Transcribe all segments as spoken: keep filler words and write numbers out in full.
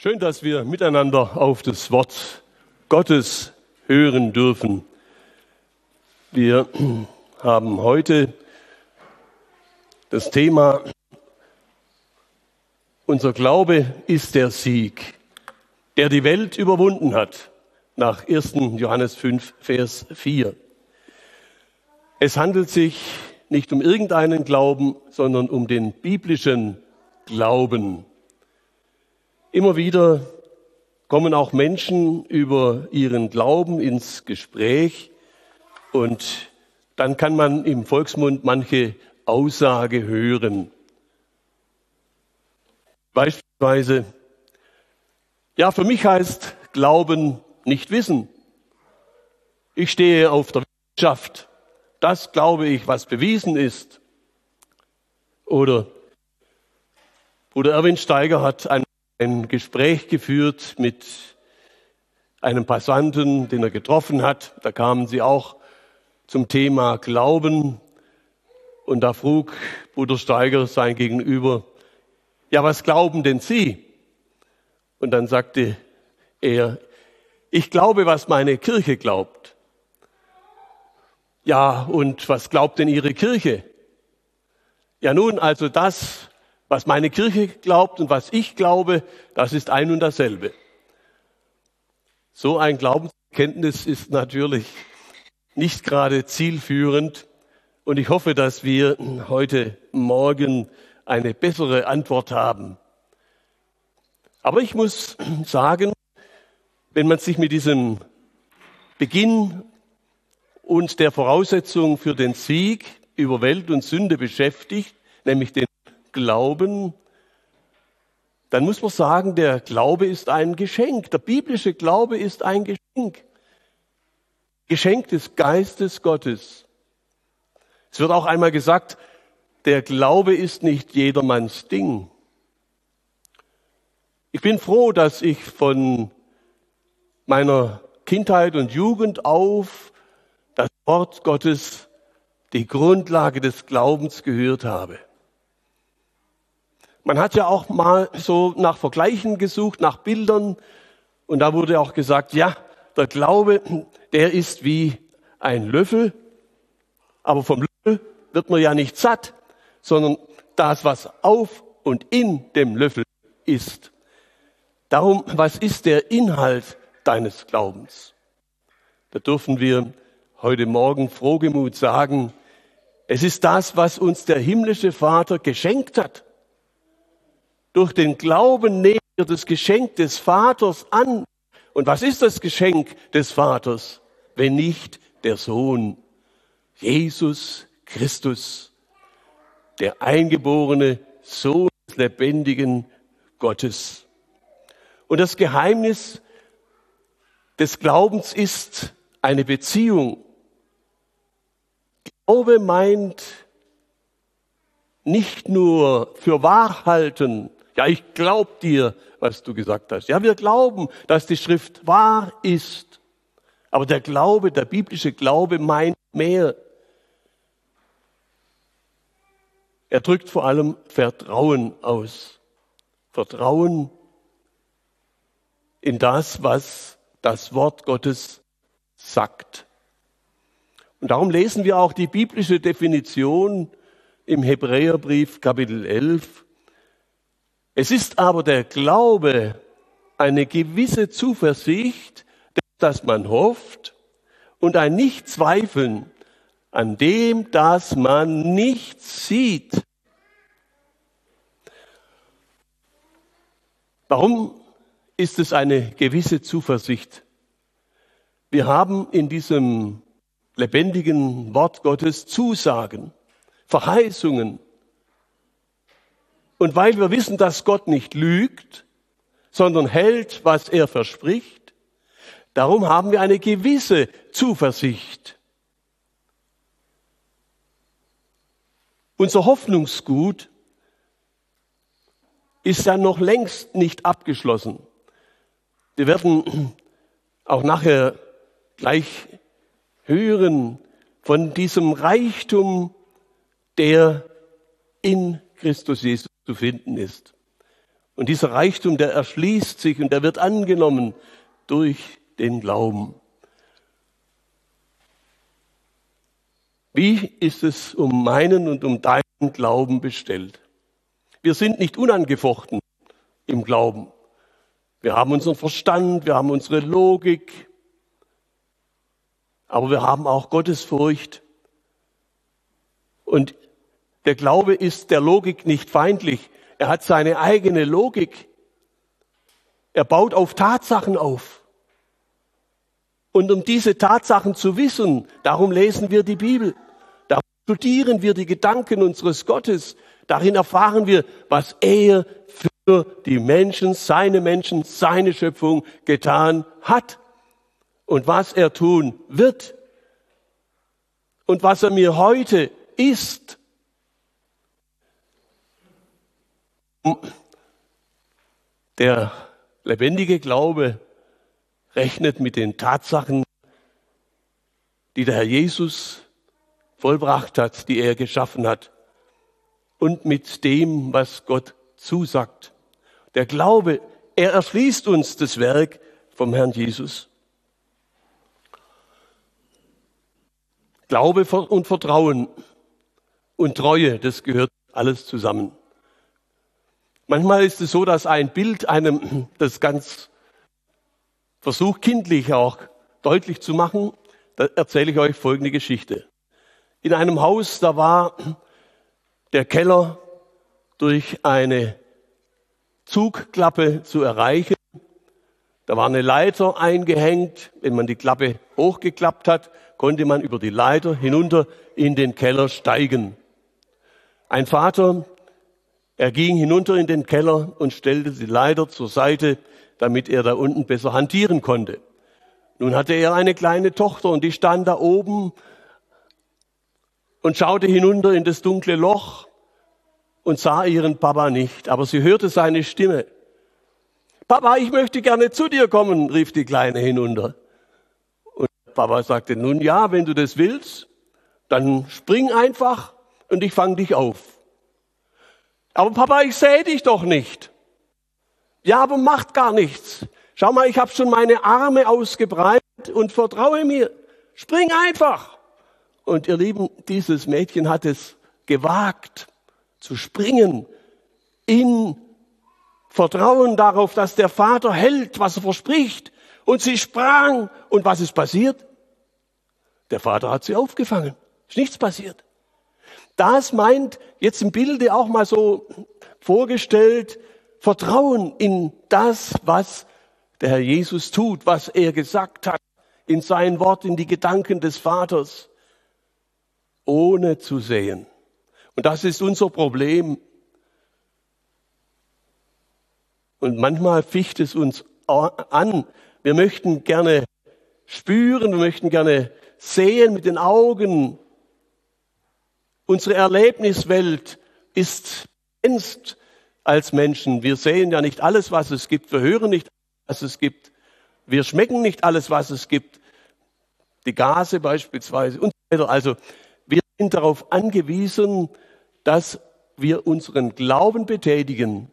Schön, dass wir miteinander auf das Wort Gottes hören dürfen. Wir haben heute das Thema: Unser Glaube ist der Sieg, der die Welt überwunden hat, nach ersten Johannes fünf, Vers vier. Es handelt sich nicht um irgendeinen Glauben, sondern um den biblischen Glauben. Immer wieder kommen auch Menschen über ihren Glauben ins Gespräch und dann kann man im Volksmund manche Aussage hören. Beispielsweise: Ja, für mich heißt Glauben nicht wissen. Ich stehe auf der Wissenschaft. Das glaube ich, was bewiesen ist. Oder Bruder Erwin Steiger hat ein ein Gespräch geführt mit einem Passanten, den er getroffen hat. Da kamen sie auch zum Thema Glauben. Und da frug Bruder Steiger sein Gegenüber: Ja, was glauben denn Sie? Und dann sagte er: Ich glaube, was meine Kirche glaubt. Ja, und was glaubt denn Ihre Kirche? Ja, nun, also das, was meine Kirche glaubt und was ich glaube, das ist ein und dasselbe. So ein Glaubensbekenntnis ist natürlich nicht gerade zielführend. Und ich hoffe, dass wir heute Morgen eine bessere Antwort haben. Aber ich muss sagen, wenn man sich mit diesem Beginn und der Voraussetzung für den Sieg über Welt und Sünde beschäftigt, nämlich den Glauben, dann muss man sagen, der Glaube ist ein Geschenk. Der biblische Glaube ist ein Geschenk. Geschenk des Geistes Gottes. Es wird auch einmal gesagt, der Glaube ist nicht jedermanns Ding. Ich bin froh, dass ich von meiner Kindheit und Jugend auf das Wort Gottes, die Grundlage des Glaubens, gehört habe. Man hat ja auch mal so nach Vergleichen gesucht, nach Bildern. Und da wurde auch gesagt, ja, der Glaube, der ist wie ein Löffel. Aber vom Löffel wird man ja nicht satt, sondern das, was auf und in dem Löffel ist. Darum, was ist der Inhalt deines Glaubens? Da dürfen wir heute Morgen frohgemut sagen, es ist das, was uns der himmlische Vater geschenkt hat. Durch den Glauben nehmen wir das Geschenk des Vaters an. Und was ist das Geschenk des Vaters, wenn nicht der Sohn, Jesus Christus, der eingeborene Sohn des lebendigen Gottes? Und das Geheimnis des Glaubens ist eine Beziehung. Glaube meint nicht nur für wahr halten. Ja, ich glaube dir, was du gesagt hast. Ja, wir glauben, dass die Schrift wahr ist. Aber der Glaube, der biblische Glaube meint mehr. Er drückt vor allem Vertrauen aus. Vertrauen in das, was das Wort Gottes sagt. Und darum lesen wir auch die biblische Definition im Hebräerbrief Kapitel elf. Es ist aber der Glaube eine gewisse Zuversicht, dass man hofft, und ein Nichtzweifeln an dem, das man nicht sieht. Warum ist es eine gewisse Zuversicht? Wir haben in diesem lebendigen Wort Gottes Zusagen, Verheißungen. Und weil wir wissen, dass Gott nicht lügt, sondern hält, was er verspricht, darum haben wir eine gewisse Zuversicht. Unser Hoffnungsgut ist ja noch längst nicht abgeschlossen. Wir werden auch nachher gleich hören von diesem Reichtum, der in Christus Jesus zu finden ist. Und dieser Reichtum, der erschließt sich und der wird angenommen durch den Glauben. Wie ist es um meinen und um deinen Glauben bestellt? Wir sind nicht unangefochten im Glauben. Wir haben unseren Verstand, wir haben unsere Logik, aber wir haben auch Gottesfurcht. Und der Glaube ist der Logik nicht feindlich. Er hat seine eigene Logik. Er baut auf Tatsachen auf. Und um diese Tatsachen zu wissen, darum lesen wir die Bibel. Darum studieren wir die Gedanken unseres Gottes. Darin erfahren wir, was er für die Menschen, seine Menschen, seine Schöpfung getan hat. Und was er tun wird. Und was er mir heute ist. Der lebendige Glaube rechnet mit den Tatsachen, die der Herr Jesus vollbracht hat, die er geschaffen hat, und mit dem, was Gott zusagt. Der Glaube, er erschließt uns das Werk vom Herrn Jesus. Glaube und Vertrauen und Treue, das gehört alles zusammen. Manchmal ist es so, dass ein Bild einem das ganz versucht, kindlich auch deutlich zu machen. Da erzähle ich euch folgende Geschichte. In einem Haus, da war der Keller durch eine Zugklappe zu erreichen. Da war eine Leiter eingehängt. Wenn man die Klappe hochgeklappt hat, konnte man über die Leiter hinunter in den Keller steigen. Ein Vater, er ging hinunter in den Keller und stellte die Leiter zur Seite, damit er da unten besser hantieren konnte. Nun hatte er eine kleine Tochter und die stand da oben und schaute hinunter in das dunkle Loch und sah ihren Papa nicht, aber sie hörte seine Stimme. Papa, ich möchte gerne zu dir kommen, rief die Kleine hinunter. Und Papa sagte, nun ja, wenn du das willst, dann spring einfach und ich fange dich auf. Aber Papa, ich sehe dich doch nicht. Ja, aber macht gar nichts. Schau mal, ich habe schon meine Arme ausgebreitet und vertraue mir. Spring einfach. Und ihr Lieben, dieses Mädchen hat es gewagt zu springen in Vertrauen darauf, dass der Vater hält, was er verspricht. Und sie sprang. Und was ist passiert? Der Vater hat sie aufgefangen. Ist nichts passiert. Das meint jetzt im Bilde auch mal so vorgestellt, Vertrauen in das, was der Herr Jesus tut, was er gesagt hat, in sein Wort, in die Gedanken des Vaters, ohne zu sehen. Und das ist unser Problem. Und manchmal ficht es uns an. Wir möchten gerne spüren, wir möchten gerne sehen mit den Augen. Unsere Erlebniswelt ist begrenzt als Menschen. Wir sehen ja nicht alles, was es gibt. Wir hören nicht alles, was es gibt. Wir schmecken nicht alles, was es gibt. Die Gase beispielsweise und so weiter. Also wir sind darauf angewiesen, dass wir unseren Glauben betätigen.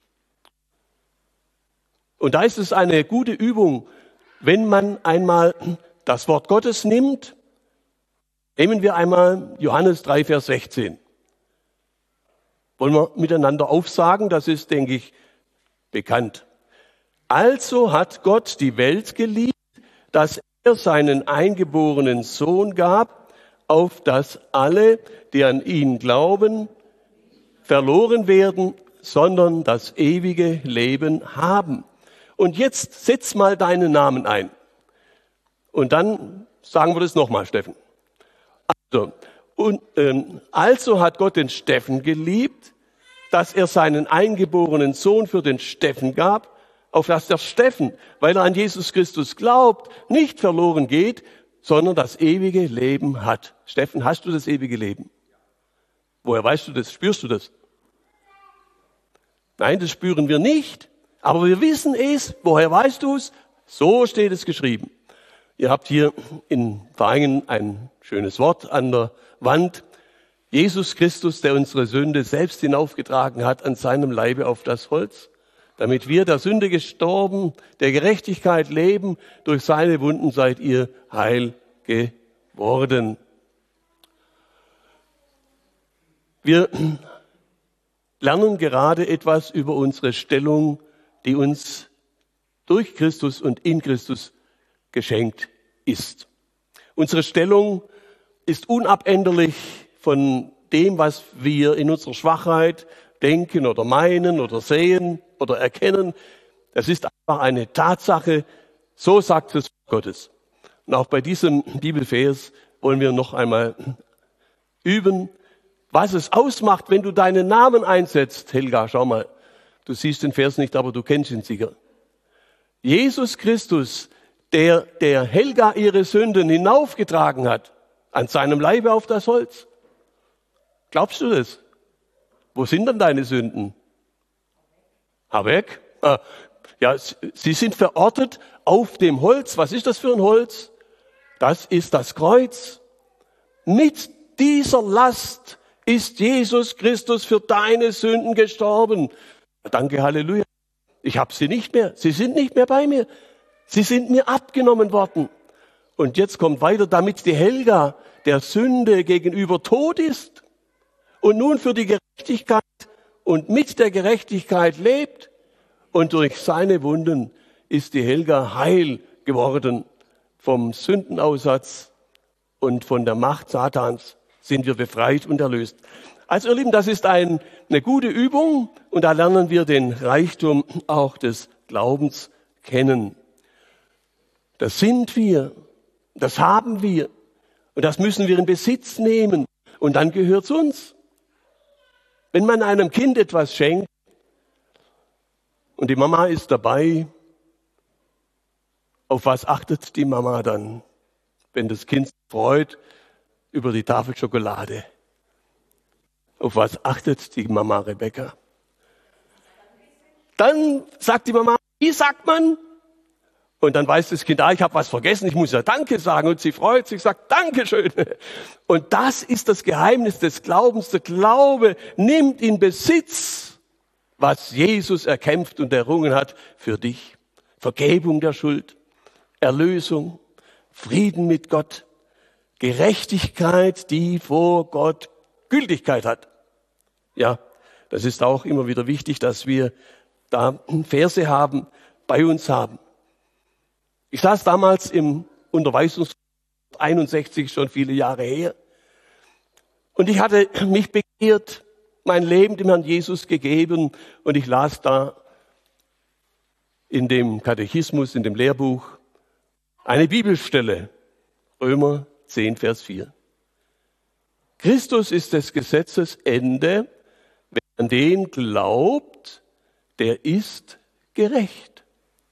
Und da ist es eine gute Übung, wenn man einmal das Wort Gottes nimmt. Nehmen wir einmal Johannes drei, Vers sechzehn. Wollen wir miteinander aufsagen? Das ist, denke ich, bekannt. Also hat Gott die Welt geliebt, dass er seinen eingeborenen Sohn gab, auf dass alle, die an ihn glauben, verloren werden, sondern das ewige Leben haben. Und jetzt setz mal deinen Namen ein. Und dann sagen wir das nochmal, Steffen. Also, und, ähm, also hat Gott den Steffen geliebt, dass er seinen eingeborenen Sohn für den Steffen gab, auf dass der Steffen, weil er an Jesus Christus glaubt, nicht verloren geht, sondern das ewige Leben hat. Steffen, hast du das ewige Leben? Woher weißt du das? Spürst du das? Nein, das spüren wir nicht. Aber wir wissen es. Woher weißt du es? So steht es geschrieben. Ihr habt hier in Vereinen ein schönes Wort an der Wand. Jesus Christus, der unsere Sünde selbst hinaufgetragen hat an seinem Leibe auf das Holz. damit wir der Sünde gestorben, der Gerechtigkeit leben. Durch seine Wunden seid ihr heil geworden. Wir lernen gerade etwas über unsere Stellung, die uns durch Christus und in Christus geschenkt ist. Unsere Stellung ist unabänderlich von dem, was wir in unserer Schwachheit denken oder meinen oder sehen oder erkennen. Das ist einfach eine Tatsache. So sagt es Gottes. Und auch bei diesem Bibelvers wollen wir noch einmal üben, was es ausmacht, wenn du deinen Namen einsetzt. Helga, schau mal, du siehst den Vers nicht, aber du kennst ihn sicher. Jesus Christus, der der Helga ihre Sünden hinaufgetragen hat, an seinem Leibe auf das Holz. Glaubst du das? Wo sind denn deine Sünden? Ha weg. Ah, ja, sie sind verortet auf dem Holz. Was ist das für ein Holz? Das ist das Kreuz. Mit dieser Last ist Jesus Christus für deine Sünden gestorben. Danke, Halleluja. Ich habe sie nicht mehr. Sie sind nicht mehr bei mir. Sie sind mir abgenommen worden. Und jetzt kommt weiter, damit die Helga der Sünde gegenüber tot ist und nun für die Gerechtigkeit und mit der Gerechtigkeit lebt. Und durch seine Wunden ist die Helga heil geworden. Vom Sündenaussatz und von der Macht Satans sind wir befreit und erlöst. Also ihr Lieben, das ist ein, eine gute Übung und da lernen wir den Reichtum auch des Glaubens kennen. Das sind wir, das haben wir und das müssen wir in Besitz nehmen und dann gehört es uns. Wenn man einem Kind etwas schenkt und die Mama ist dabei, auf was achtet die Mama dann, wenn das Kind sich freut über die Tafel Schokolade? Auf was achtet die Mama Rebecca? Dann sagt die Mama, wie sagt man? Und dann weiß das Kind, ah, ich habe was vergessen, ich muss ja Danke sagen. Und sie freut sich, sagt Dankeschön. Und das ist das Geheimnis des Glaubens. Der Glaube nimmt in Besitz, was Jesus erkämpft und errungen hat für dich. Vergebung der Schuld, Erlösung, Frieden mit Gott, Gerechtigkeit, die vor Gott Gültigkeit hat. Ja, das ist auch immer wieder wichtig, dass wir da Verse haben, bei uns haben. Ich saß damals im Unterweisungskurs einundsechzig, schon viele Jahre her. Und ich hatte mich bekehrt, mein Leben dem Herrn Jesus gegeben. Und ich las da in dem Katechismus, in dem Lehrbuch, eine Bibelstelle, Römer zehn, Vers vier. Christus ist des Gesetzes Ende, wer an den glaubt, der ist gerecht.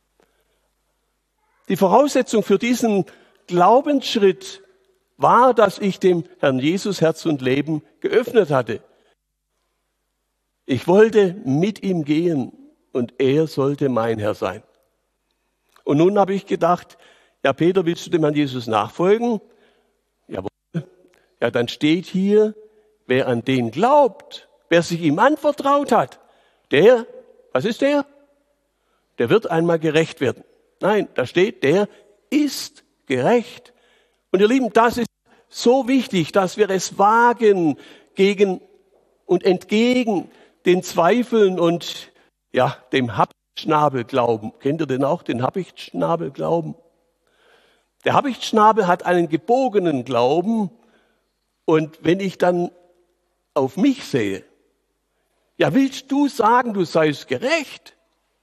Die Voraussetzung für diesen Glaubensschritt war, dass ich dem Herrn Jesus Herz und Leben geöffnet hatte. Ich wollte mit ihm gehen und er sollte mein Herr sein. Und nun habe ich gedacht, ja Peter, willst du dem Herrn Jesus nachfolgen? Jawohl. Ja, dann steht hier, wer an den glaubt, wer sich ihm anvertraut hat, der, was ist der? Der wird einmal gerecht werden. Nein, da steht, der ist gerecht. Und ihr Lieben, das ist so wichtig, dass wir es wagen, gegen und entgegen den Zweifeln und ja, dem Habichtschnabelglauben. Kennt ihr den auch, den Habichtschnabelglauben? Der Habichtschnabel hat einen gebogenen Glauben und wenn ich dann auf mich sehe, ja, willst du sagen, du seist gerecht?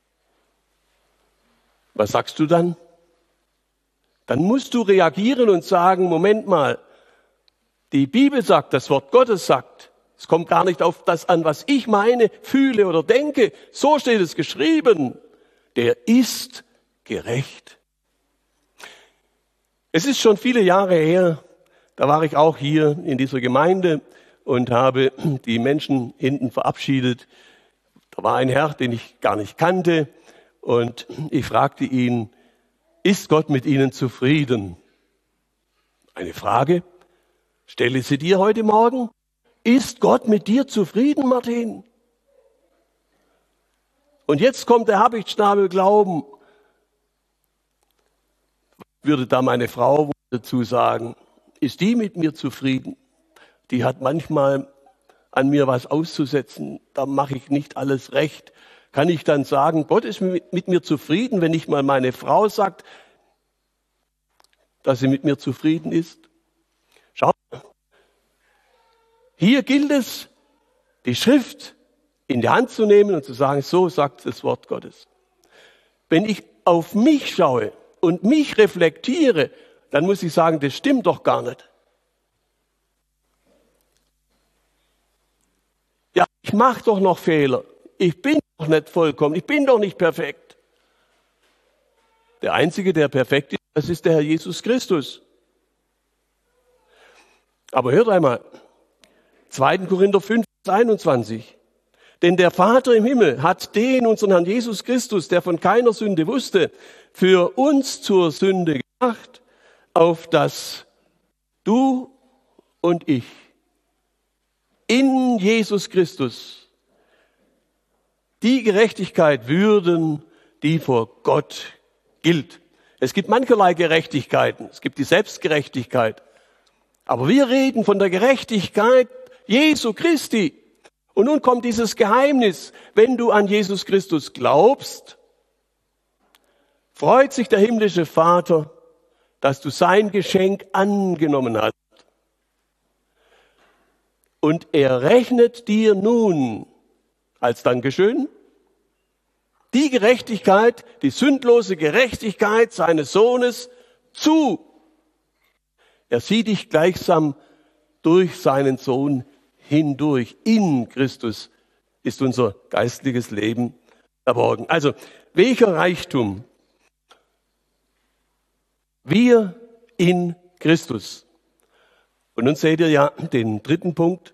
Was sagst du dann? Dann musst du reagieren und sagen, Moment mal, die Bibel sagt, das Wort Gottes sagt, es kommt gar nicht auf das an, was ich meine, fühle oder denke. So steht es geschrieben. Der ist gerecht. Es ist schon viele Jahre her, da war ich auch hier in dieser Gemeinde und habe die Menschen hinten verabschiedet. Da war ein Herr, den ich gar nicht kannte. Und ich fragte ihn, ist Gott mit Ihnen zufrieden? Eine Frage, stelle sie dir heute Morgen. Ist Gott mit dir zufrieden, Martin? Und jetzt kommt der Habichtsschnabel Glauben. Würde da meine Frau dazu sagen, ist die mit mir zufrieden? Die hat manchmal an mir was auszusetzen, da mache ich nicht alles recht. Kann ich dann sagen, Gott ist mit, mit mir zufrieden, wenn nicht mal meine Frau sagt, dass sie mit mir zufrieden ist? Schau, hier gilt es, die Schrift in die Hand zu nehmen und zu sagen, so sagt das Wort Gottes. Wenn ich auf mich schaue und mich reflektiere, dann muss ich sagen, das stimmt doch gar nicht. Ja, ich mache doch noch Fehler. Ich bin doch nicht vollkommen. Ich bin doch nicht perfekt. Der Einzige, der perfekt ist, das ist der Herr Jesus Christus. Aber hört einmal, zweiter Korinther fünf, einundzwanzig. Denn der Vater im Himmel hat den, unseren Herrn Jesus Christus, der von keiner Sünde wusste, für uns zur Sünde gemacht, auf dass du und ich in Jesus Christus die Gerechtigkeit würden, die vor Gott gilt. Es gibt mancherlei Gerechtigkeiten. Es gibt die Selbstgerechtigkeit. Aber wir reden von der Gerechtigkeit Jesu Christi. Und nun kommt dieses Geheimnis. Wenn du an Jesus Christus glaubst, freut sich der himmlische Vater, dass du sein Geschenk angenommen hast. Und er rechnet dir nun als Dankeschön die Gerechtigkeit, die sündlose Gerechtigkeit seines Sohnes zu. Er sieht dich gleichsam durch seinen Sohn hindurch. In Christus ist unser geistliches Leben verborgen. Also, welcher Reichtum? Wir in Christus. Und nun seht ihr ja den dritten Punkt.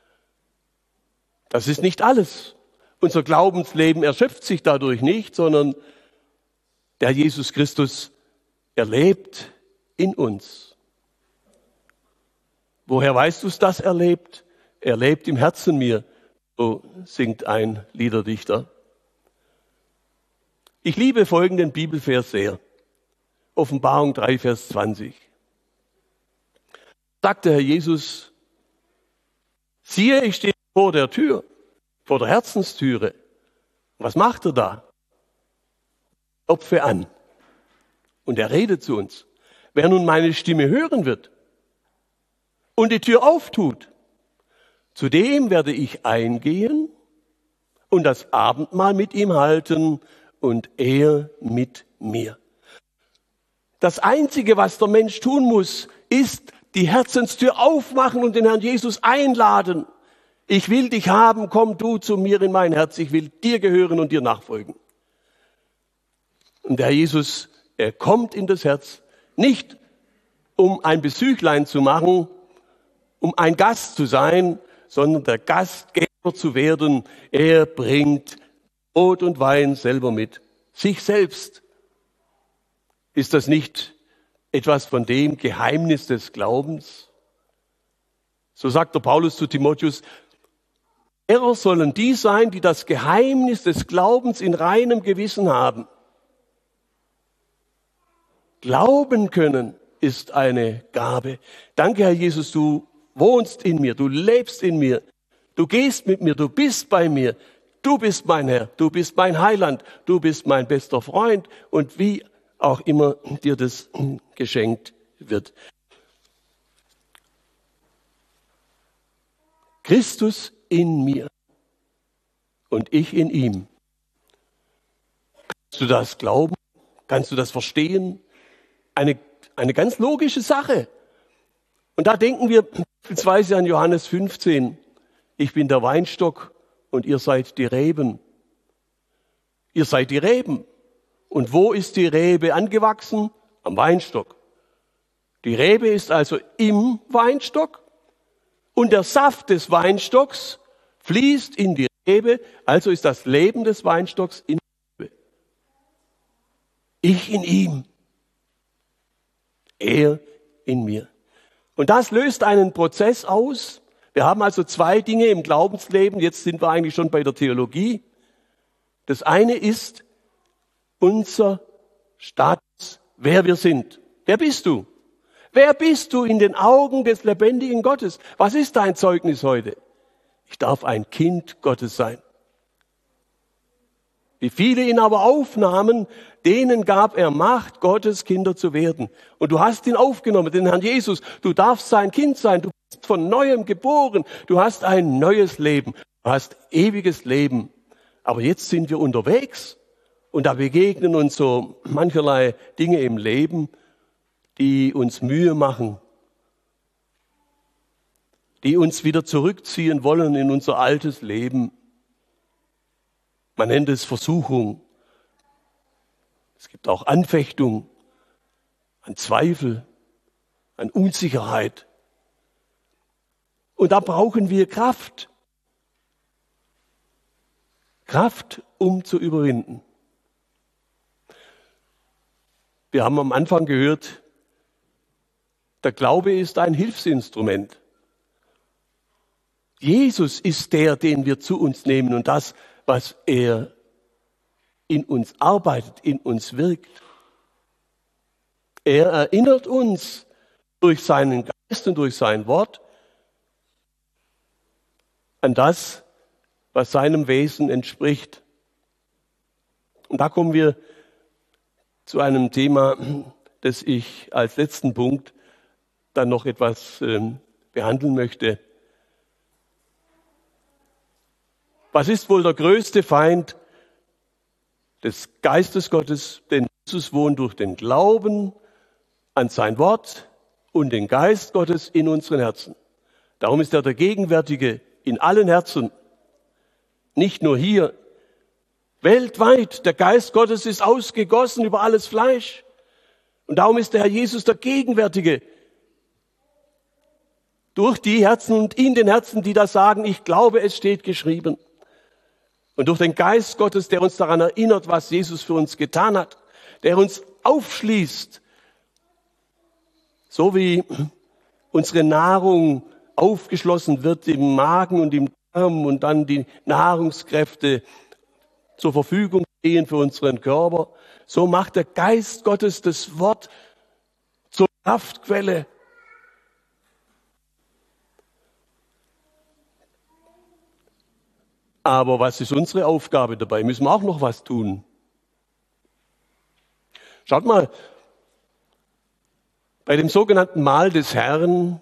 Das ist nicht alles. Unser Glaubensleben erschöpft sich dadurch nicht, sondern der Jesus Christus, er lebt in uns. Woher weißt du es, dass er lebt? Er lebt im Herzen mir, so singt ein Liederdichter. Ich liebe folgenden Bibelvers sehr. Offenbarung drei, Vers zwanzig. Sagte Herr Jesus, siehe, ich stehe vor der Tür, vor der Herzenstüre. Was macht er da? Klopfe an. Und er redet zu uns. Wer nun meine Stimme hören wird und die Tür auftut, zu dem werde ich eingehen und das Abendmahl mit ihm halten und er mit mir. Das Einzige, was der Mensch tun muss, ist die Herzenstür aufmachen und den Herrn Jesus einladen. Ich will dich haben, komm du zu mir in mein Herz, ich will dir gehören und dir nachfolgen. Und der Herr Jesus, er kommt in das Herz, nicht um ein Besuchlein zu machen, um ein Gast zu sein, sondern der Gastgeber zu werden. Er bringt Brot und Wein selber mit, sich selbst. Ist das nicht etwas von dem Geheimnis des Glaubens? So sagt der Paulus zu Timotheus, Lehrer sollen die sein, die das Geheimnis des Glaubens in reinem Gewissen haben. Glauben können ist eine Gabe. Danke, Herr Jesus, du wohnst in mir, du lebst in mir, du gehst mit mir, du bist bei mir, du bist mein Herr, du bist mein Heiland, du bist mein bester Freund und wie auch immer dir das geschenkt wird. Christus in mir und ich in ihm. Kannst du das glauben? Kannst du das verstehen? Eine, eine ganz logische Sache. Und da denken wir beispielsweise an Johannes fünfzehn. Ich bin der Weinstock und ihr seid die Reben. Ihr seid die Reben. Und wo ist die Rebe angewachsen? Am Weinstock. Die Rebe ist also im Weinstock und der Saft des Weinstocks fließt in die Rebe, also ist das Leben des Weinstocks in der Rebe. Ich in ihm, er in mir. Und das löst einen Prozess aus. Wir haben also zwei Dinge im Glaubensleben, jetzt sind wir eigentlich schon bei der Theologie. Das eine ist unser Status, wer wir sind. Wer bist du? Wer bist du in den Augen des lebendigen Gottes? Was ist dein Zeugnis heute? Ich darf ein Kind Gottes sein. Wie viele ihn aber aufnahmen, denen gab er Macht, Gottes Kinder zu werden. Und du hast ihn aufgenommen, den Herrn Jesus. Du darfst sein Kind sein. Du bist von Neuem geboren. Du hast ein neues Leben. Du hast ewiges Leben. Aber jetzt sind wir unterwegs und da begegnen uns so mancherlei Dinge im Leben, die uns Mühe machen, die uns wieder zurückziehen wollen in unser altes Leben. Man nennt es Versuchung. Es gibt auch Anfechtung, an Zweifel, an Unsicherheit. Und da brauchen wir Kraft. Kraft, um zu überwinden. Wir haben am Anfang gehört, der Glaube ist ein Hilfsinstrument. Jesus ist der, den wir zu uns nehmen und das, was er in uns arbeitet, in uns wirkt. Er erinnert uns durch seinen Geist und durch sein Wort an das, was seinem Wesen entspricht. Und da kommen wir zu einem Thema, das ich als letzten Punkt dann noch etwas äh, behandeln möchte. Was ist wohl der größte Feind des Geistes Gottes? Denn Jesus wohnt durch den Glauben an sein Wort und den Geist Gottes in unseren Herzen. Darum ist er der Gegenwärtige in allen Herzen, nicht nur hier. Weltweit, der Geist Gottes ist ausgegossen über alles Fleisch. Und darum ist der Herr Jesus der Gegenwärtige durch die Herzen und in den Herzen, die da sagen, ich glaube, es steht geschrieben. Und durch den Geist Gottes, der uns daran erinnert, was Jesus für uns getan hat, der uns aufschließt, so wie unsere Nahrung aufgeschlossen wird im Magen und im Darm und dann die Nahrungskräfte zur Verfügung stehen für unseren Körper, so macht der Geist Gottes das Wort zur Kraftquelle. Aber was ist unsere Aufgabe dabei? Müssen wir auch noch was tun? Schaut mal, bei dem sogenannten Mahl des Herrn,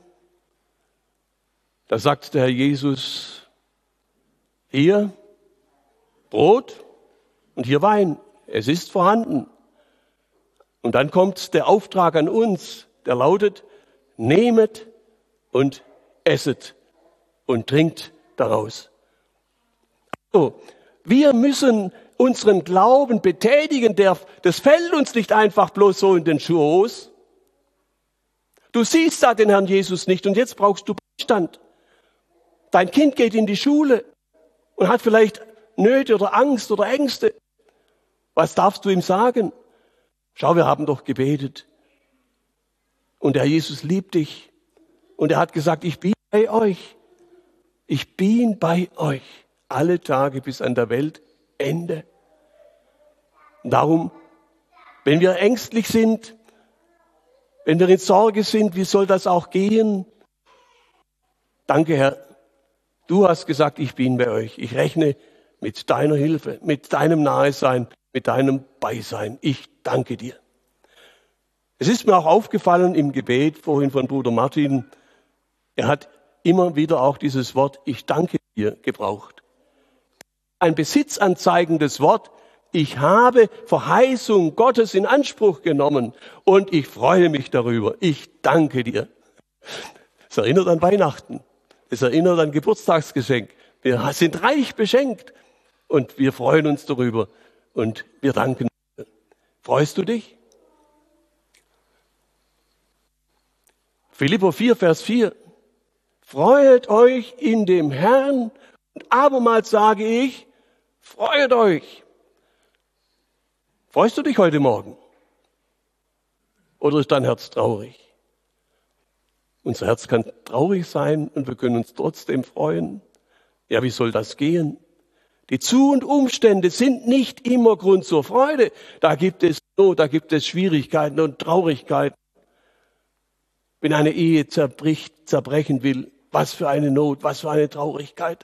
da sagt der Herr Jesus, hier Brot und hier Wein. Es ist vorhanden. Und dann kommt der Auftrag an uns, der lautet, nehmet und esset und trinkt daraus. Also, wir müssen unseren Glauben betätigen. Der, das fällt uns nicht einfach bloß so in den Schoß. Du siehst da den Herrn Jesus nicht und jetzt brauchst du Beistand. Dein Kind geht in die Schule und hat vielleicht Nöte oder Angst oder Ängste. Was darfst du ihm sagen? Schau, wir haben doch gebetet. Und der Herr Jesus liebt dich. Und er hat gesagt, ich bin bei euch. Ich bin bei euch. Alle Tage bis an der Weltende. Darum, wenn wir ängstlich sind, wenn wir in Sorge sind, wie soll das auch gehen? Danke, Herr. Du hast gesagt, ich bin bei euch. Ich rechne mit deiner Hilfe, mit deinem Nahesein, mit deinem Beisein. Ich danke dir. Es ist mir auch aufgefallen im Gebet vorhin von Bruder Martin, er hat immer wieder auch dieses Wort, ich danke dir, gebraucht. Ein besitzanzeigendes Wort. Ich habe Verheißung Gottes in Anspruch genommen und ich freue mich darüber. Ich danke dir. Es erinnert an Weihnachten. Es erinnert an Geburtstagsgeschenk. Wir sind reich beschenkt und wir freuen uns darüber und wir danken dir. Freust du dich? Philipper vier, Vers vier. Freut euch in dem Herrn. Und abermals sage ich, freut euch. Freust du dich heute Morgen? Oder ist dein Herz traurig? Unser Herz kann traurig sein und wir können uns trotzdem freuen. Ja, wie soll das gehen? Die Zu- und Umstände sind nicht immer Grund zur Freude. Da gibt es Not, da gibt es Schwierigkeiten und Traurigkeiten. Wenn eine Ehe zerbricht, zerbrechen will, was für eine Not, was für eine Traurigkeit.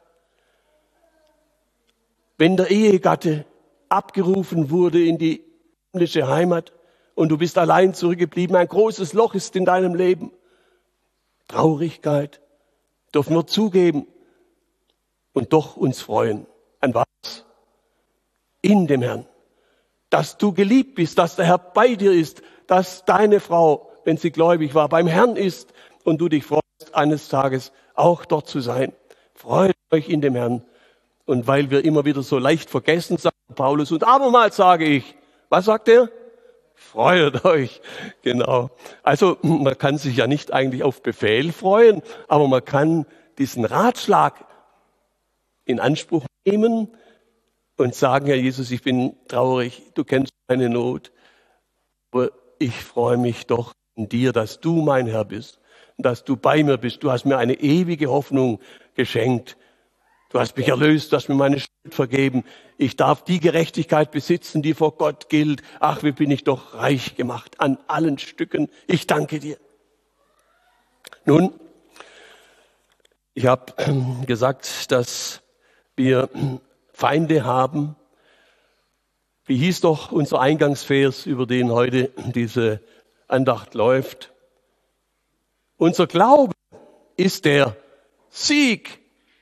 Wenn der Ehegatte abgerufen wurde in die himmlische Heimat und du bist allein zurückgeblieben, ein großes Loch ist in deinem Leben. Traurigkeit, dürfen wir zugeben und doch uns freuen. An was? In dem Herrn. Dass du geliebt bist, dass der Herr bei dir ist, dass deine Frau, wenn sie gläubig war, beim Herrn ist und du dich freust, eines Tages auch dort zu sein. Freut euch in dem Herrn. Und weil wir immer wieder so leicht vergessen, sagt Paulus, und abermals sage ich, was sagt er? Freut euch. Genau. Also man kann sich ja nicht eigentlich auf Befehl freuen, aber man kann diesen Ratschlag in Anspruch nehmen und sagen, Herr Jesus, ich bin traurig, du kennst meine Not, aber ich freue mich doch in dir, dass du mein Herr bist, dass du bei mir bist. Du hast mir eine ewige Hoffnung geschenkt. Du hast mich erlöst, du hast mir meine Schuld vergeben. Ich darf die Gerechtigkeit besitzen, die vor Gott gilt. Ach, wie bin ich doch reich gemacht an allen Stücken. Ich danke dir. Nun, ich habe gesagt, dass wir Feinde haben. Wie hieß doch unser Eingangsvers, über den heute diese Andacht läuft? Unser Glaube ist der Sieg.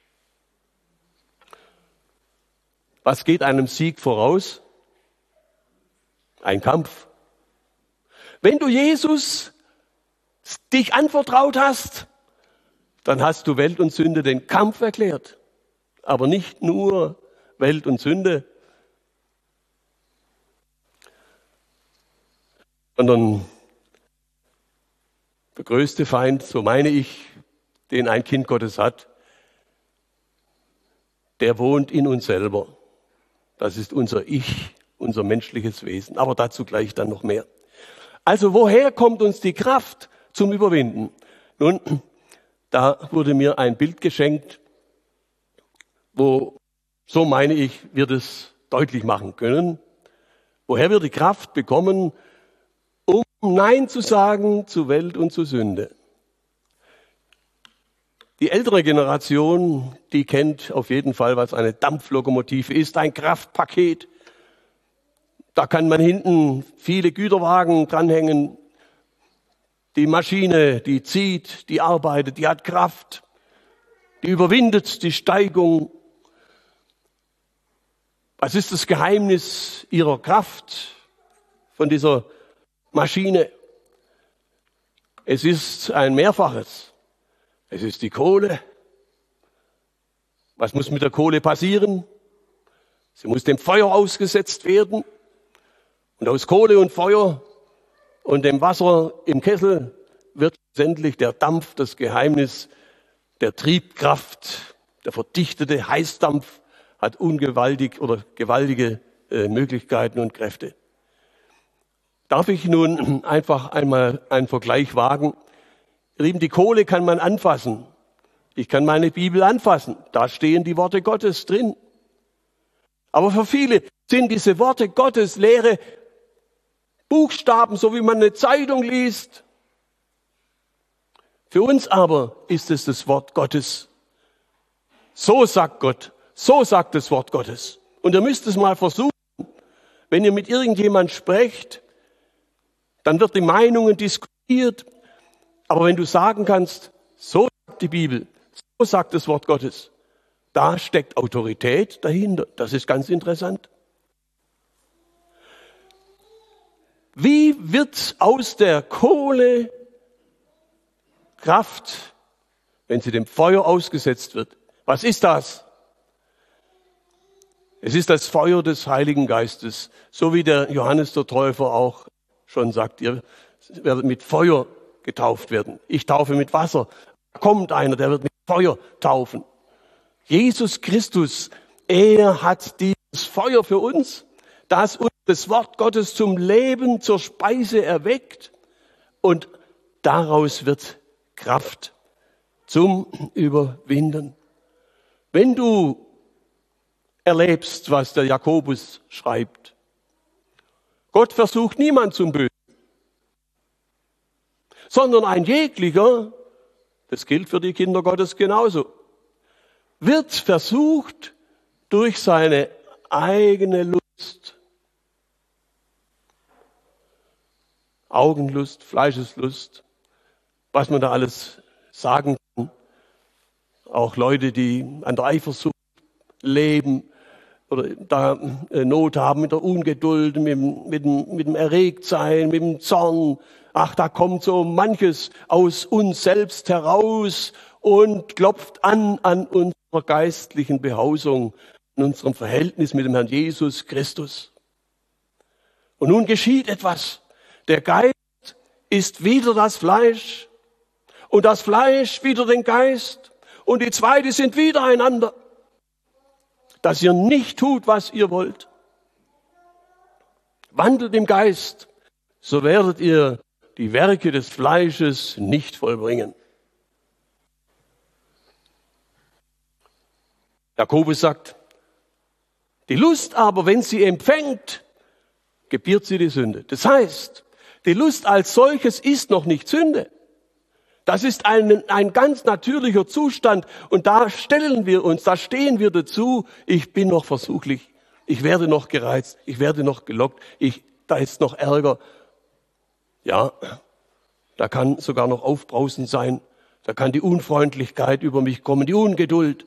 Was geht einem Sieg voraus? Ein Kampf. Wenn du Jesus dich anvertraut hast, dann hast du Welt und Sünde den Kampf erklärt. Aber nicht nur Welt und Sünde, sondern der größte Feind, so meine ich, den ein Kind Gottes hat, der wohnt in uns selber. Das ist unser Ich, unser menschliches Wesen. Aber dazu gleich dann noch mehr. Also woher kommt uns die Kraft zum Überwinden? Nun, da wurde mir ein Bild geschenkt, wo, so meine ich, wir das deutlich machen können. Woher wir die Kraft bekommen, um Nein zu sagen zu Welt und zu Sünde. Die ältere Generation, die kennt auf jeden Fall, was eine Dampflokomotive ist, ein Kraftpaket. Da kann man hinten viele Güterwagen dranhängen. Die Maschine, die zieht, die arbeitet, die hat Kraft, die überwindet die Steigung. Was ist das Geheimnis ihrer Kraft von dieser Maschine? Es ist ein Mehrfaches. Es ist die Kohle. Was muss mit der Kohle passieren? Sie muss dem Feuer ausgesetzt werden. Und aus Kohle und Feuer und dem Wasser im Kessel wird letztendlich der Dampf, das Geheimnis der Triebkraft, der verdichtete Heißdampf hat ungewaltig oder gewaltige äh, Möglichkeiten und Kräfte. Darf ich nun einfach einmal einen Vergleich wagen? Ihr Lieben, die Kohle kann man anfassen. Ich kann meine Bibel anfassen. Da stehen die Worte Gottes drin. Aber für viele sind diese Worte Gottes leere Buchstaben, so wie man eine Zeitung liest. Für uns aber ist es das Wort Gottes. So sagt Gott, so sagt das Wort Gottes. Und ihr müsst es mal versuchen, wenn ihr mit irgendjemand sprecht, dann wird die Meinungen diskutiert. Aber wenn du sagen kannst, so sagt die Bibel, so sagt das Wort Gottes, da steckt Autorität dahinter. Das ist ganz interessant. Wie wird aus der Kohle Kraft, wenn sie dem Feuer ausgesetzt wird? Was ist das? Es ist das Feuer des Heiligen Geistes, so wie der Johannes der Täufer auch schon sagt, ihr werdet mit Feuer getauft werden. Ich taufe mit Wasser. Da kommt einer, der wird mit Feuer taufen. Jesus Christus, er hat dieses Feuer für uns, das uns das Wort Gottes zum Leben, zur Speise erweckt und daraus wird Kraft zum Überwinden. Wenn du erlebst, was der Jakobus schreibt. Gott versucht niemand zum Bösen, sondern ein jeglicher, das gilt für die Kinder Gottes genauso, wird versucht durch seine eigene Lust, Augenlust, Fleischeslust, was man da alles sagen kann. Auch Leute, die an der Eifersucht leben oder da Not haben mit der Ungeduld, mit, mit, mit dem Erregtsein, mit dem Zorn. Ach, da kommt so manches aus uns selbst heraus und klopft an an unserer geistlichen Behausung, an unserem Verhältnis mit dem Herrn Jesus Christus. Und nun geschieht etwas. Der Geist ist wieder das Fleisch und das Fleisch wieder den Geist und die zwei, die sind wieder einander, dass ihr nicht tut, was ihr wollt. Wandelt im Geist, so werdet ihr die Werke des Fleisches nicht vollbringen. Jakobus sagt, die Lust aber, wenn sie empfängt, gebiert sie die Sünde. Das heißt, die Lust als solches ist noch nicht Sünde. Das ist ein, ein ganz natürlicher Zustand und da stellen wir uns, da stehen wir dazu, ich bin noch versuchlich, ich werde noch gereizt, ich werde noch gelockt, ich, da ist noch Ärger. Ja, da kann sogar noch Aufbrausen sein, da kann die Unfreundlichkeit über mich kommen, die Ungeduld.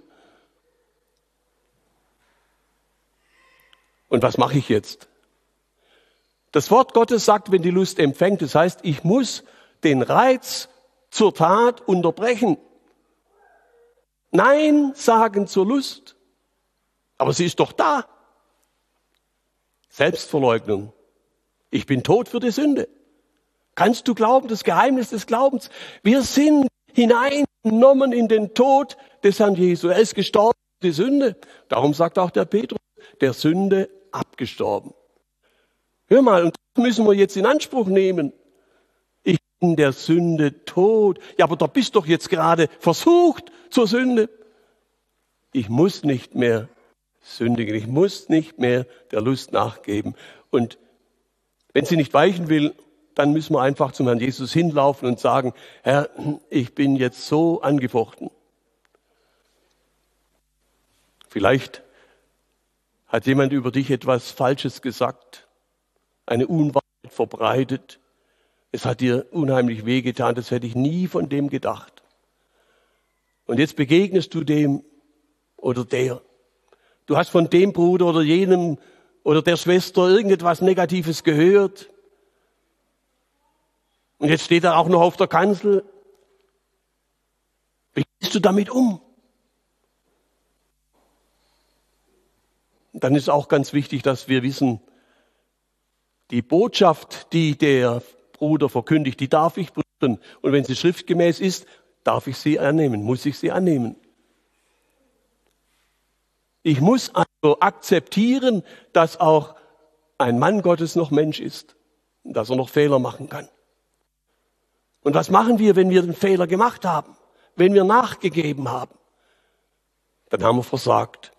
Und was mache ich jetzt? Das Wort Gottes sagt, wenn die Lust empfängt, das heißt, ich muss den Reiz zur Tat unterbrechen. Nein sagen zur Lust. Aber sie ist doch da. Selbstverleugnung. Ich bin tot für die Sünde. Kannst du glauben, das Geheimnis des Glaubens? Wir sind hineingenommen in den Tod des Herrn Jesu. Er ist gestorben für die Sünde. Darum sagt auch der Petrus, der Sünde abgestorben. Hör mal, und das müssen wir jetzt in Anspruch nehmen. Ich bin der Sünde tot. Ja, aber da bist doch jetzt gerade versucht zur Sünde. Ich muss nicht mehr sündigen. Ich muss nicht mehr der Lust nachgeben. Und wenn sie nicht weichen will, dann müssen wir einfach zum Herrn Jesus hinlaufen und sagen, Herr, ich bin jetzt so angefochten. Vielleicht hat jemand über dich etwas Falsches gesagt, eine Unwahrheit verbreitet. Es hat dir unheimlich wehgetan, das hätte ich nie von dem gedacht. Und jetzt begegnest du dem oder der. Du hast von dem Bruder oder jenem oder der Schwester irgendetwas Negatives gehört. Und jetzt steht er auch noch auf der Kanzel. Wie gehst du damit um? Dann ist auch ganz wichtig, dass wir wissen, die Botschaft, die der Bruder verkündigt, die darf ich prüfen. Und wenn sie schriftgemäß ist, darf ich sie annehmen, muss ich sie annehmen. Ich muss also akzeptieren, dass auch ein Mann Gottes noch Mensch ist, dass er noch Fehler machen kann. Und was machen wir, wenn wir den Fehler gemacht haben, wenn wir nachgegeben haben? Dann haben wir versagt.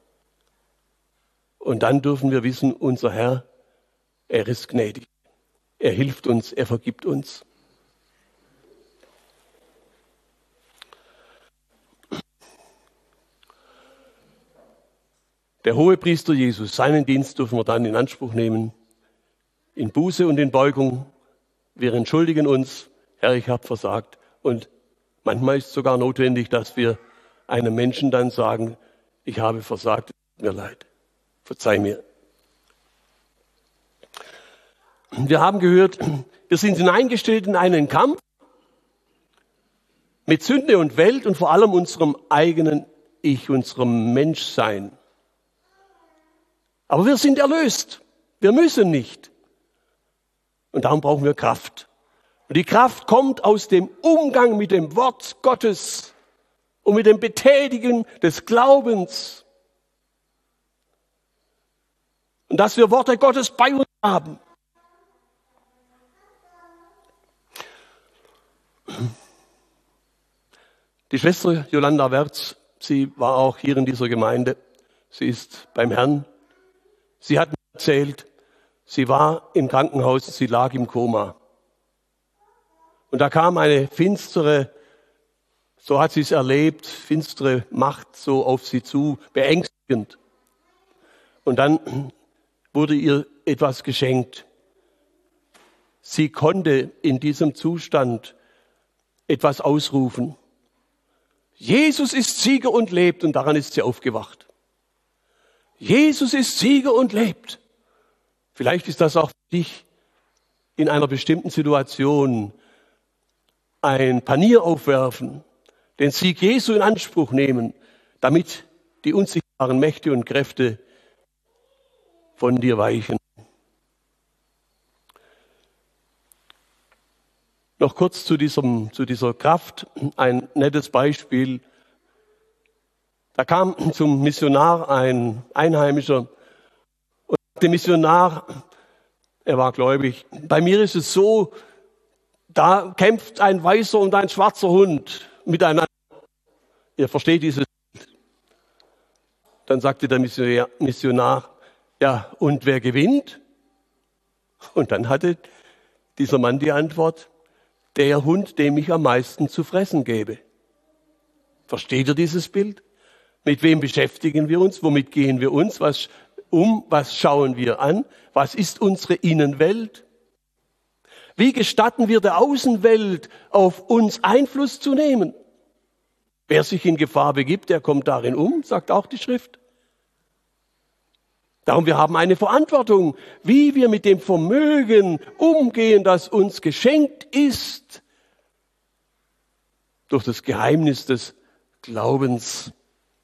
Und dann dürfen wir wissen, unser Herr, er ist gnädig. Er hilft uns, er vergibt uns. Der Hohepriester Jesus, seinen Dienst dürfen wir dann in Anspruch nehmen, in Buße und in Beugung. Wir entschuldigen uns, Herr, ich habe versagt. Und manchmal ist es sogar notwendig, dass wir einem Menschen dann sagen, ich habe versagt, es tut mir leid, verzeih mir. Wir haben gehört, wir sind hineingestellt in einen Kampf mit Sünde und Welt und vor allem unserem eigenen Ich, unserem Menschsein. Aber wir sind erlöst. Wir müssen nicht. Und darum brauchen wir Kraft. Und die Kraft kommt aus dem Umgang mit dem Wort Gottes und mit dem Betätigen des Glaubens. Und dass wir Worte Gottes bei uns haben. Die Schwester Jolanda Wertz, sie war auch hier in dieser Gemeinde Sie ist beim Herrn. Sie hat mir erzählt, sie war im Krankenhaus, sie lag im Koma. Und da kam eine finstere, so hat sie es erlebt, finstere Macht so auf sie zu, beängstigend. Und dann wurde ihr etwas geschenkt. Sie konnte in diesem Zustand etwas ausrufen. Jesus ist Sieger und lebt, und daran ist sie aufgewacht. Jesus ist Sieger und lebt. Vielleicht ist das auch für dich in einer bestimmten Situation ein Panier aufwerfen, den Sieg Jesu in Anspruch nehmen, damit die unsichtbaren Mächte und Kräfte von dir weichen. Noch kurz zu, diesem, zu dieser Kraft, ein nettes Beispiel. Da kam zum Missionar ein Einheimischer und der Missionar, er war gläubig. Bei mir ist es so, da kämpft ein weißer und ein schwarzer Hund miteinander. Ihr versteht dieses Bild. Dann sagte der Missionar, ja, und wer gewinnt? Und dann hatte dieser Mann die Antwort, der Hund, dem ich am meisten zu fressen gebe. Versteht ihr dieses Bild? Mit wem beschäftigen wir uns? Womit gehen wir uns was um? Was schauen wir an? Was ist unsere Innenwelt? Wie gestatten wir der Außenwelt, auf uns Einfluss zu nehmen? Wer sich in Gefahr begibt, der kommt darin um, sagt auch die Schrift. Darum, wir haben eine Verantwortung, wie wir mit dem Vermögen umgehen, das uns geschenkt ist, durch das Geheimnis des Glaubens.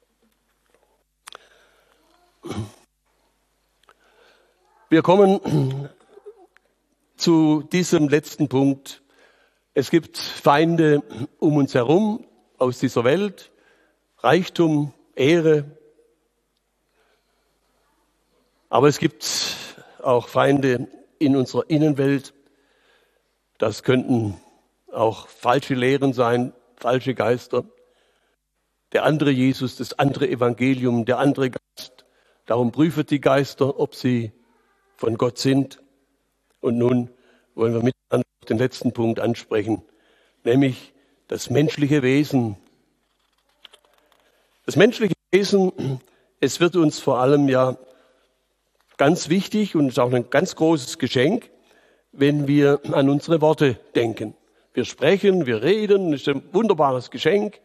Wir kommen zu diesem letzten Punkt. Es gibt Feinde um uns herum, aus dieser Welt, Reichtum, Ehre. Aber es gibt auch Feinde in unserer Innenwelt. Das könnten auch falsche Lehren sein, falsche Geister. Der andere Jesus, das andere Evangelium, der andere Geist. Darum prüfet die Geister, ob sie von Gott sind. Und nun wollen wir miteinander den letzten Punkt ansprechen, nämlich das menschliche Wesen. Das menschliche Wesen, es wird uns vor allem ja ganz wichtig und ist auch ein ganz großes Geschenk, wenn wir an unsere Worte denken. Wir sprechen, wir reden, das ist ein wunderbares Geschenk.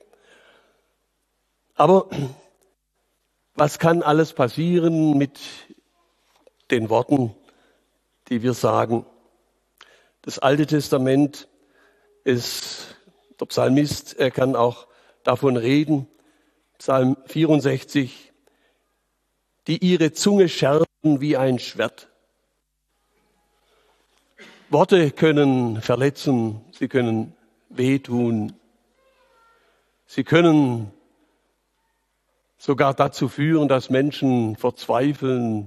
Aber was kann alles passieren mit den Worten, die wir sagen? Das Alte Testament ist, der Psalmist, er kann auch davon reden, Psalm vierundsechzig, die ihre Zunge schärfen wie ein Schwert. Worte können verletzen, sie können wehtun, sie können sogar dazu führen, dass Menschen verzweifeln.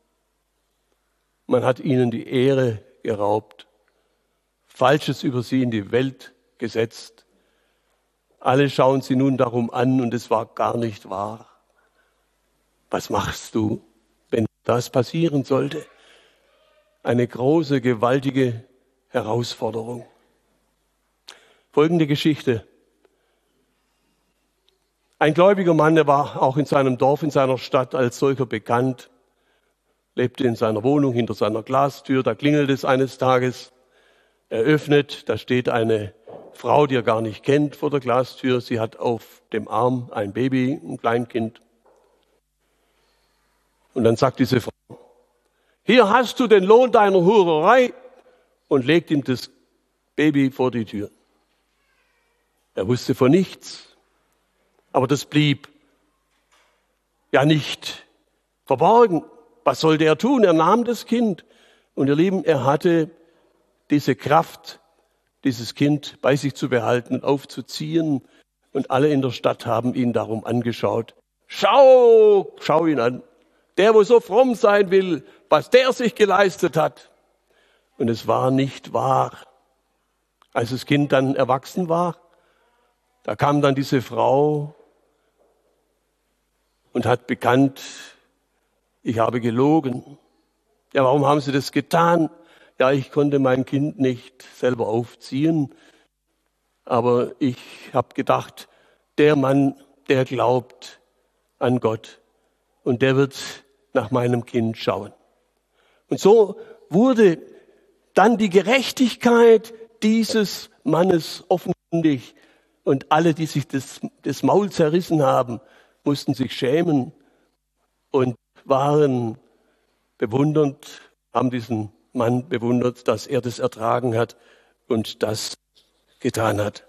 Man hat ihnen die Ehre geraubt, Falsches über sie in die Welt gesetzt. Alle schauen sie nun darum an und es war gar nicht wahr. Was machst du, wenn das passieren sollte? Eine große, gewaltige Herausforderung. Folgende Geschichte. Ein gläubiger Mann, der war auch in seinem Dorf, in seiner Stadt als solcher bekannt, lebte in seiner Wohnung hinter seiner Glastür, da klingelt es eines Tages, er öffnet, da steht eine Frau, die er gar nicht kennt, vor der Glastür. Sie hat auf dem Arm ein Baby, ein Kleinkind. Und dann sagt diese Frau, hier hast du den Lohn deiner Hurerei, und legt ihm das Baby vor die Tür. Er wusste von nichts, aber das blieb ja nicht verborgen. Was sollte er tun? Er nahm das Kind. Und ihr Lieben, er hatte diese Kraft, dieses Kind bei sich zu behalten und aufzuziehen. Und alle in der Stadt haben ihn darum angeschaut. Schau, schau ihn an. Der, wo so fromm sein will, was der sich geleistet hat. Und es war nicht wahr. Als das Kind dann erwachsen war, da kam dann diese Frau und hat bekannt, ich habe gelogen. Ja, warum haben Sie das getan? Ja, ich konnte mein Kind nicht selber aufziehen, aber ich habe gedacht, der Mann, der glaubt an Gott und der wird nach meinem Kind schauen. Und so wurde dann die Gerechtigkeit dieses Mannes offenkundig und alle, die sich das, das Maul zerrissen haben, mussten sich schämen und waren bewundernd, haben diesen Mann bewundert, dass er das ertragen hat und das getan hat.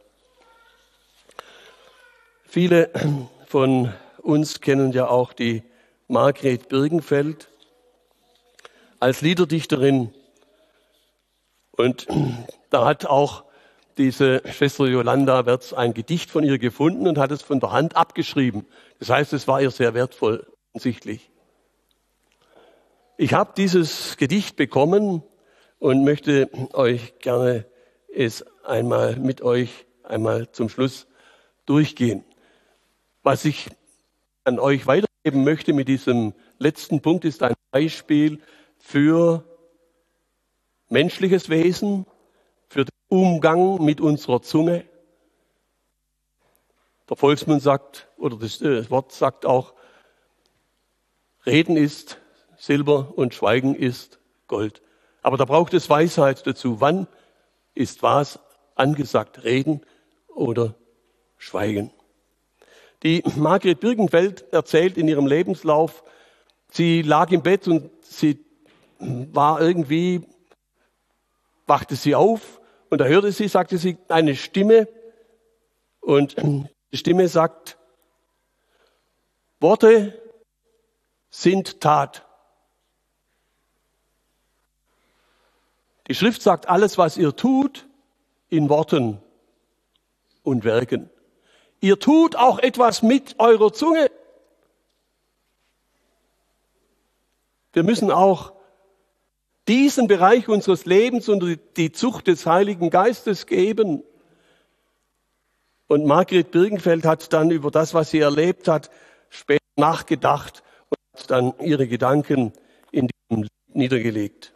Viele von uns kennen ja auch die Margret Birkenfeld als Liederdichterin. Und da hat auch diese Schwester Jolanda Wertz ein Gedicht von ihr gefunden und hat es von der Hand abgeschrieben. Das heißt, es war ihr sehr wertvoll, offensichtlich. Ich habe dieses Gedicht bekommen und möchte euch gerne es einmal mit euch einmal zum Schluss durchgehen. Was ich an euch weitergeben möchte mit diesem letzten Punkt ist ein Beispiel für menschliches Wesen, für den Umgang mit unserer Zunge. Der Volksmund sagt, oder das Wort sagt auch, Reden ist Silber und Schweigen ist Gold. Aber da braucht es Weisheit dazu. Wann ist was angesagt? Reden oder Schweigen? Die Margret Birkenfeld erzählt in ihrem Lebenslauf, sie lag im Bett und sie war irgendwie, wachte sie auf und da hörte sie, sagte sie, eine Stimme und die Stimme sagt, Worte sind Tat. Die Schrift sagt, alles, was ihr tut, in Worten und Werken. Ihr tut auch etwas mit eurer Zunge. Wir müssen auch diesen Bereich unseres Lebens unter die Zucht des Heiligen Geistes geben. Und Margret Birkenfeld hat dann über das, was sie erlebt hat, später nachgedacht und hat dann ihre Gedanken in diesem Lied niedergelegt.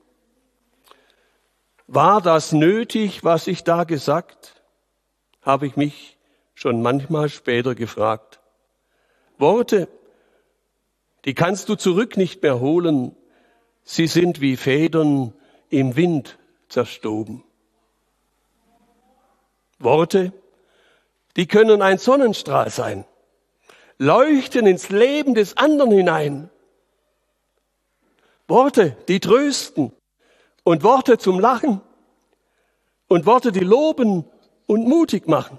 War das nötig, was ich da gesagt? Habe ich mich schon manchmal später gefragt. Worte, die kannst du zurück nicht mehr holen. Sie sind wie Federn im Wind zerstoben. Worte, die können ein Sonnenstrahl sein, leuchten ins Leben des anderen hinein. Worte, die trösten und Worte zum Lachen und Worte, die loben und mutig machen.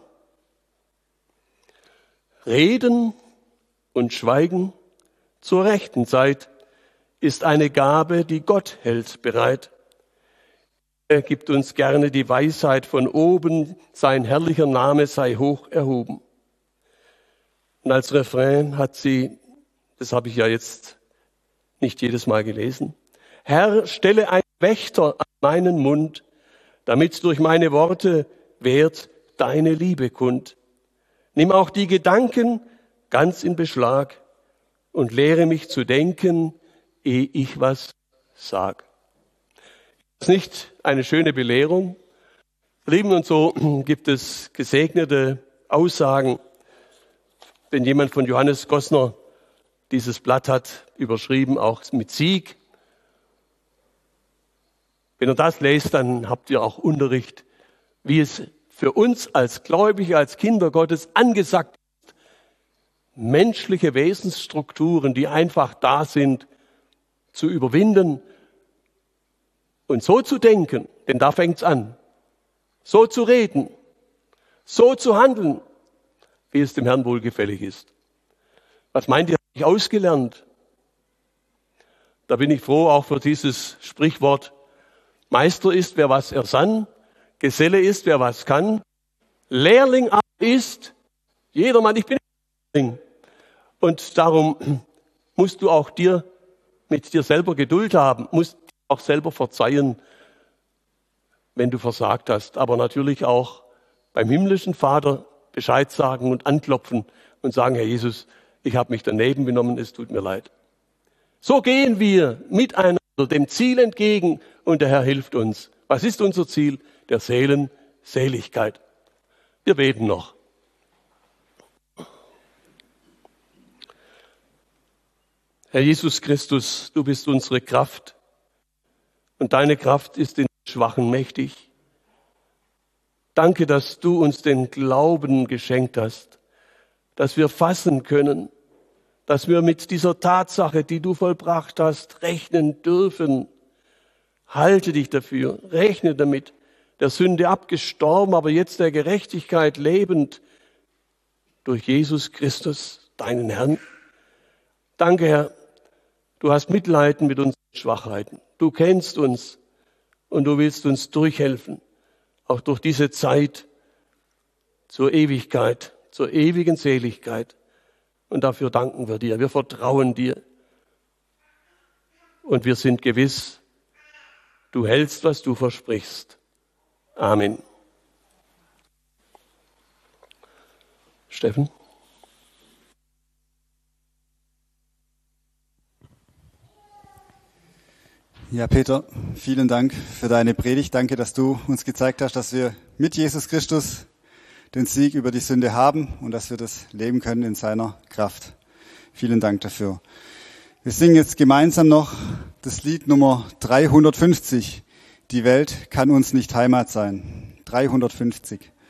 Reden und Schweigen zur rechten Zeit ist eine Gabe, die Gott hält bereit. Er gibt uns gerne die Weisheit von oben, sein herrlicher Name sei hoch erhoben. Und als Refrain hat sie, das habe ich ja jetzt nicht jedes Mal gelesen, Herr, stelle einen Wächter an meinen Mund, damit durch meine Worte wehrt deine Liebe kund. Nimm auch die Gedanken ganz in Beschlag und lehre mich zu denken, ehe ich was sag. Ist nicht eine schöne Belehrung? Lieben, und so gibt es gesegnete Aussagen. Wenn jemand von Johannes Gossner dieses Blatt hat, überschrieben auch mit Sieg. Wenn ihr das lest, dann habt ihr auch Unterricht, wie es für uns als Gläubige, als Kinder Gottes angesagt ist, menschliche Wesensstrukturen, die einfach da sind, zu überwinden und so zu denken, denn da fängt's an, so zu reden, so zu handeln, wie es dem Herrn wohlgefällig ist. Was meint ihr, habe ich ausgelernt? Da bin ich froh auch für dieses Sprichwort, Meister ist, wer was ersann, Geselle ist, wer was kann, Lehrling aber ist jedermann. Ich bin Lehrling. Und darum musst du auch dir mit dir selber Geduld haben, musst auch selber verzeihen, wenn du versagt hast. Aber natürlich auch beim himmlischen Vater Bescheid sagen und anklopfen und sagen, Herr Jesus, ich habe mich daneben benommen, es tut mir leid. So gehen wir miteinander dem Ziel entgegen und der Herr hilft uns. Was ist unser Ziel? Der Seelenseligkeit. Wir beten noch. Herr Jesus Christus, du bist unsere Kraft und deine Kraft ist den Schwachen mächtig. Danke, dass du uns den Glauben geschenkt hast, dass wir fassen können, dass wir mit dieser Tatsache, die du vollbracht hast, rechnen dürfen. Halte dich dafür, rechne damit, der Sünde abgestorben, aber jetzt der Gerechtigkeit lebend durch Jesus Christus, deinen Herrn. Danke, Herr, du hast Mitleiden mit unseren Schwachheiten. Du kennst uns und du willst uns durchhelfen, auch durch diese Zeit zur Ewigkeit, zur ewigen Seligkeit. Und dafür danken wir dir. Wir vertrauen dir. Und wir sind gewiss, du hältst, was du versprichst. Amen. Steffen? Ja, Peter, vielen Dank für deine Predigt. Danke, dass du uns gezeigt hast, dass wir mit Jesus Christus den Sieg über die Sünde haben und dass wir das leben können in seiner Kraft. Vielen Dank dafür. Wir singen jetzt gemeinsam noch das Lied Nummer dreihundertfünfzig. Die Welt kann uns nicht Heimat sein. dreihundertfünfzig.